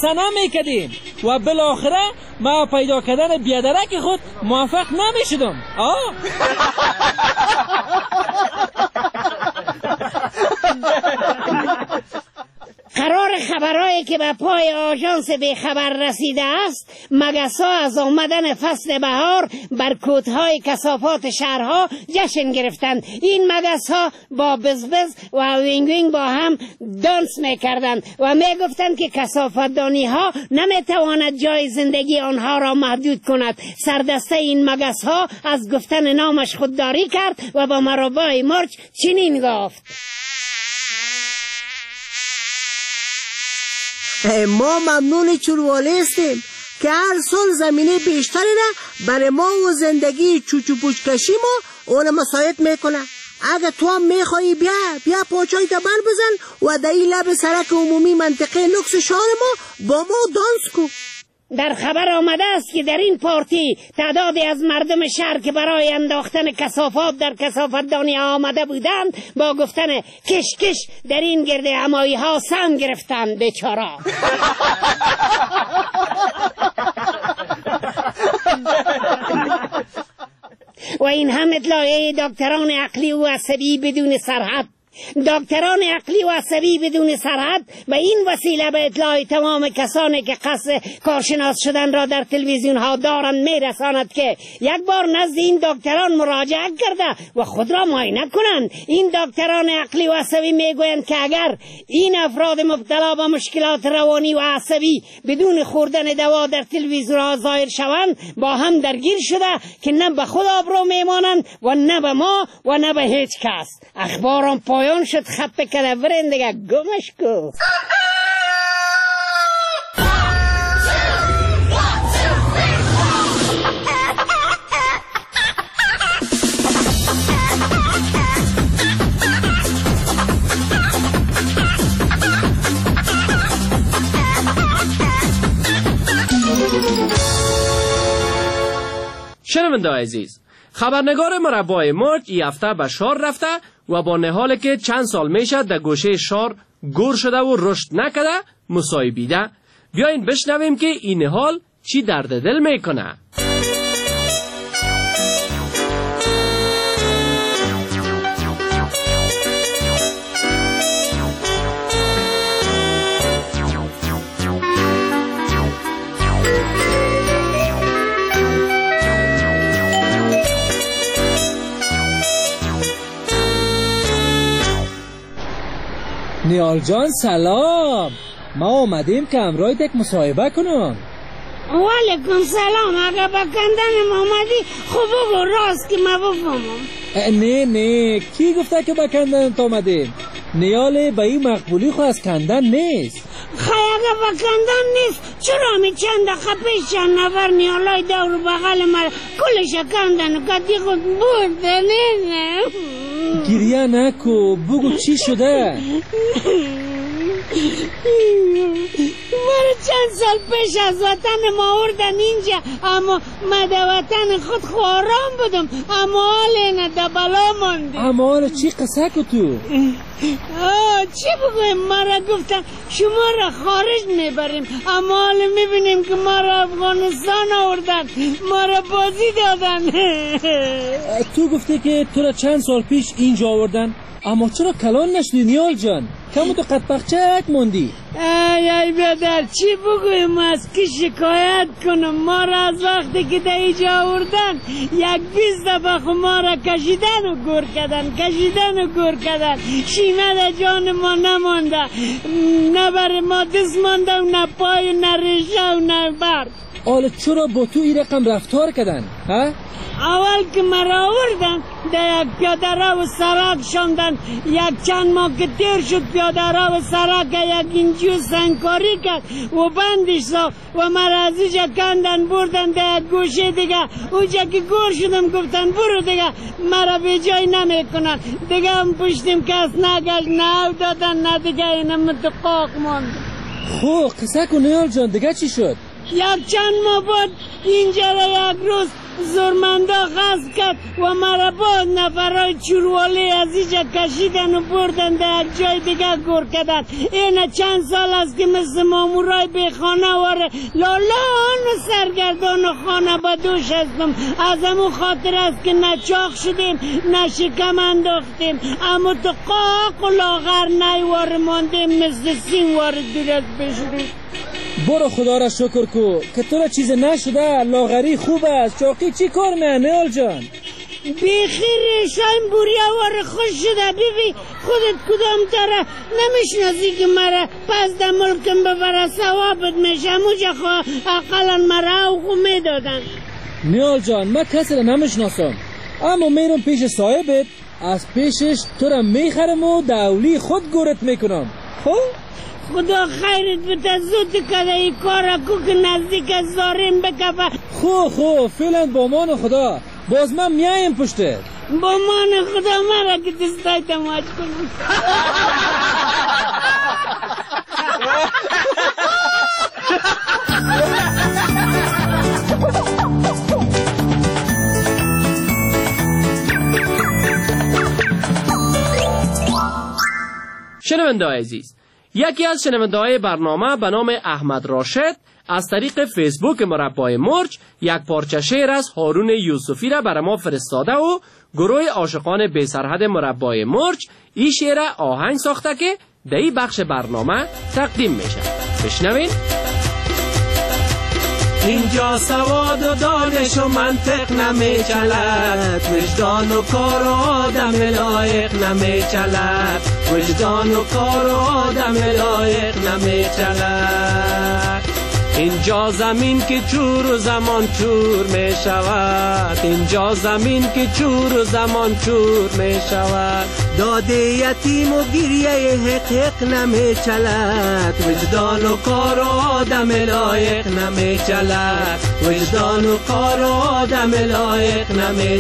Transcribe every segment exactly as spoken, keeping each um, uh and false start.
سنا میکردیم و بالاخره ما پیدا کردن بیادرک خود موفق نمیشدم. آه قرار خبرهایی که به پای آژانس بی خبر رسیده است، مگس‌ها از آمدن فصل بهار بر کوتهای کثافات شهرها جشن گرفتند. این مگس‌ها با بزبز و وینگ وینگ با هم دانس میکردند و میگفتند که کثافت‌دانی‌ها نمیتواند جای زندگی آنها را محدود کند. سردسته این مگس‌ها از گفتن نامش خودداری کرد و با مربای مارچ چنین گفت: ما ممنون چورواله هستیم که هر سال زمینه بیشتری را برای ما و زندگی چوچو پوچکشی ما اون مساعد میکنه. اگه تو هم میخوایی بیا بیا پاچای دبر بزن و در این لب سرک عمومی منطقه نکس شهر ما با ما دانس کن. در خبر آمده است که در این پارتی تعدادی از مردم شهر که برای انداختن کثافات در کثافتدانی آمده بودند با گفتن کش کش در این گرد همایی ها سم گرفتند. بیچارا. و این هم اطلاعیه دکتران عقلی و عصبی بدون سرحد. دکتران عقلی و عصبی بدون سرحد و این وسیله به اطلاع تمام کسانی که قصد کارشناس شدن را در تلویزیون ها دارند میرساند که یک بار نزد این دکتران مراجعه کرده و خود را معاینه کنند. این دکتران عقلی و عصبی میگویند که اگر این افراد مبتلا به مشکلات روانی و عصبی بدون خوردن دوا در تلویزیون ها ظاهر شوند با هم درگیر شده که نه به خود آبرو میمانند و نه به ما و نه به هیچ کس. اخبارم پایان شد. خط کده برین دیگه گمش کو. شنونده عزیز، خبرنگار مربای مارچ این هفته به شهر رفته و با نهالی که چند سال میشه در گوشه شهر گور شده و رشد نکده مصاحبیده. بیاین بشنویم که این نهال چی درد دل میکنه. نیال جان سلام. ما اومدیم که امروز یک مصاحبه کنم. وعلیکم سلام. اگه با کندن اومدی خوب بگو راست که ما بفهمم. نه نه کی گفته که با کندن تو اومدیم؟ نیال به این مقبولی خو از کندن نیست. خیلی اگه با کندن نیست چرا می چند دقیقه پیش چند نفر نیالای دور بغل من کلش کندن و کدی خود بود. نه نه گریه نکو بگو چی شده. مرا چند سال پیش از وطن ما آوردن اینجا اما من در وطن خود خواران بودم اما حال اینه در بلا ماندیم. اما حال چی قصه که تو؟ آه چی بگویم؟ ما را گفتن شما را خارج میبریم اما حال میبینیم که ما را افغانستان آوردن ما را بازی دادن. تو گفته که تو را چند سال پیش اینجا آوردن اما چرا کلان نشدی نیال جان؟ کمو تو قد بخچک موندی. ای ای بیادر چی بگویم از که شکایت کنم؟ ما را از وقتی که در اینجا آوردن یک بیست دفعه خو ما را کشیدن و گور کردن کشیدن و گور کردن. شیمه در جان ما نمانده، نه بر ما دست مانده و نه پای و نه ریشه و نه بر. حالا چرا با تو این رقم رفتار کردن؟ ها؟ اول که مرا آوردن در یک پیاده رو سرک شاندن. یک چند ماه که تیر شد پیاده رو سرک یک اینجور سنگکاری کرد و بندش ساخت و مرا از اینجا کندن بردن در یک گوشه دیگه. اونجا که گور شدم گفتن برو دیگه مرا به جای نمی کنن دیگه. هم پشتیم کس نگشت نه دادن نه دیگه اینم متقاق ماند. خب قصه کن نیال جان دیگه چی شد؟ یک چند ماه بعد اینجا را یک روز زرمندا غصب کرد و مرا با نفرای چوروالی از اینجا کشیدن و بردن در جای دیگه گور کردن. این چند سال است که مثل مامورای به خانه واره لالان و سرگردان و خانه با دوش هستم. از همون خاطر است که نه چاق شدیم نه شکم انداختیم، اما تو قاق و لاغر نیوار ماندیم مثل سینوار درست بشرید. برو خدا را شکر کو که تو را چیز نشده. لاغری خوب است، چاقی چی کار نه نیال جان؟ بخیر شایم بوریا وار خوش شده. بیبی خودت کدام تره نمیشناسی که مرا پس در ملکم ببره ثوابت میشه. موجه خواه اقلا مرا او خو میدادن. نیال جان من کسی را نمیشناسم، اما میرم پیش صاحبت، از پیشش تو را میخرم و دولی خود گورت میکنم. خب خدا خیرت بده، زود کده ای کارا کو که نزدیک زاریم بکفه. خو خو فعلا با مان خدا، باز من میایم پشته. با مان خدا مرا که دستای تماش کنم. شنونده عزیز، یکی از شنونده های برنامه به نام احمد راشد از طریق فیسبوک مربای مرج یک پارچه شعر از هارون یوسفی را برای ما فرستاده و گروه عاشقان بی سرحد مربای مرج این شعر آهنگ ساخته که در این بخش برنامه تقدیم میشه. بشنوین. اینجا سواد و دانش و منطق نمیچلد، وجدان و کار و آدم لایق نمیچلد، وجدان و کار و آدم لایق نمیچلد. اینجا زمین که چور و زمان چور می شود، اینجا زمین که چور و زمان چور می شود. داده یتیم و گریه حق حق نمی چلد، وجدان و کار و آدم لایق نمی چلد، وجدان و کار و آدم لایق نمی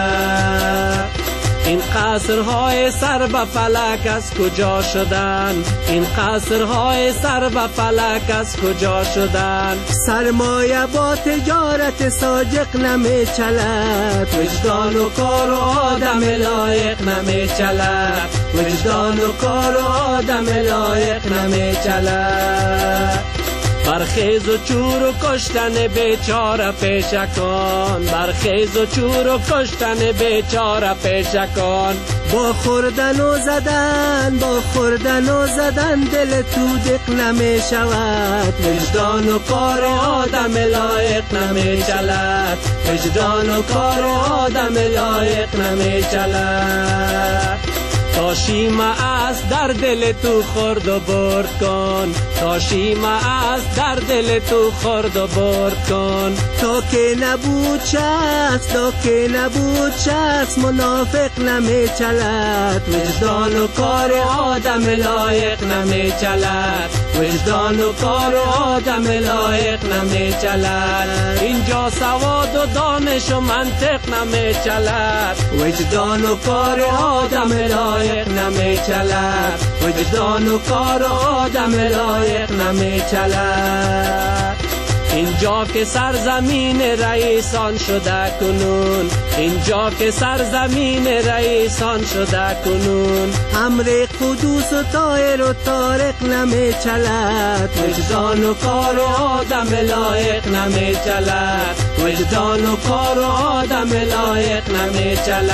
چلد. این قصرهای سر به فلک از کجا شدن، این قصرهای سر به فلک از کجا شدن. سرمایه با تجارت ساجق نمی چلد، وجدان و کار و آدم لایق نمی چلد، وجدان و کار و آدم لایق نمی چلد. برخیز و چور و کشتن بیچاره پیشکان، برخیز و چور و کشتن بیچاره پیشکان. با خوردن و زدن با خوردن و زدن دل تو دق نمی شود، وجدان و کار آدم لایق نمی چلد، وجدان و کار آدم لایق نمی چلد. تا شیمه از در دل تو خورد و برد کن، تا شیمه از در دل تو خورد و برد کن. تا که نبود شخص تا که نبود شخص منافق نمی چلد، وجدان و کار آدم لایق نمی چلد، وجدان و کار آدم لایق نمی چلد. اینجا سواد و دانش و منطق نمی چلد، وجدان و کار آدم لایق نمی چلد، وجدان و کار آدم لایق نمی چلد. اینجا که سرزمین رئیسان شده کنون، اینجا که سرزمین رئیسان شده کنون. امر قدوس و طاهر و طارق نمی چلد، وجدان و کار آدم لایق نمی چلد، وجدان و کار آدم لایق نمی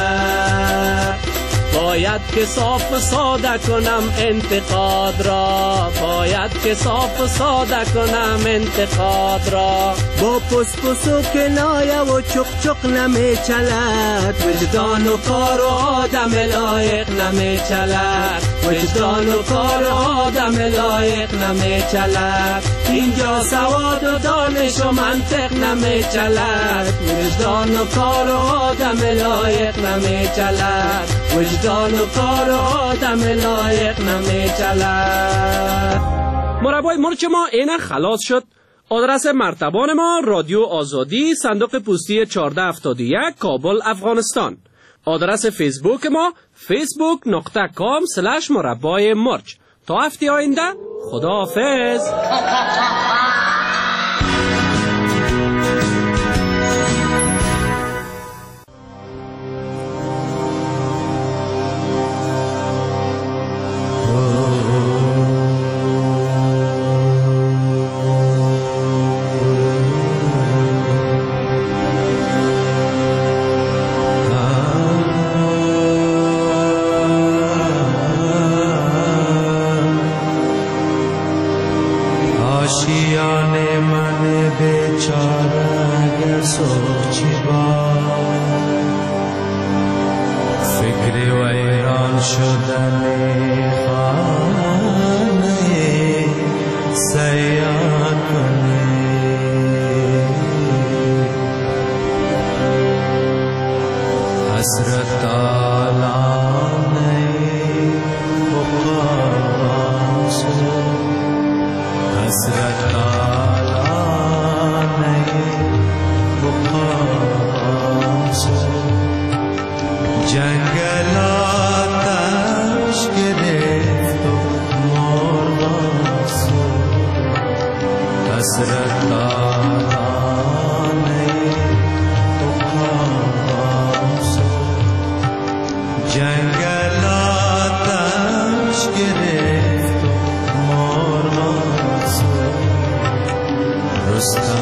چلد. باید که صاف و ساده کنم انتقاد را، باید که صاف و ساده کنم انتقاد را. با پس پس و کنایه و چق چق نمی چلد، وجدان و کار آدم لایق نمی چلد، وجدان و کار آدم لایق نمی چلد. اینجا سواد و دانش و منطق نمی چلد، وجدان و کار آدم لایق نمی چلد، وجدان و کار آدم لایق نمی چلد. مربای مرچ ما اینه خلاص شد. آدرس مرتبان ما رادیو آزادی، صندوق پستی چهارده هفتاد و یک، کابل، افغانستان. آدرس فیسبوک ما فیسبوک نقطه کام سلش مربای مرچ. تا هفته آینده خداحافظ. آشیان من بیچاره اگر سوچی با فکر ویران شدن خانه سیاد کنی حسرت آلانه بقاس حسرت آلانه بقاس جنگلاتش گرفت و مرغاس حسرت آلانه بقاس جنگلاتش گرفت و مرغاس رستم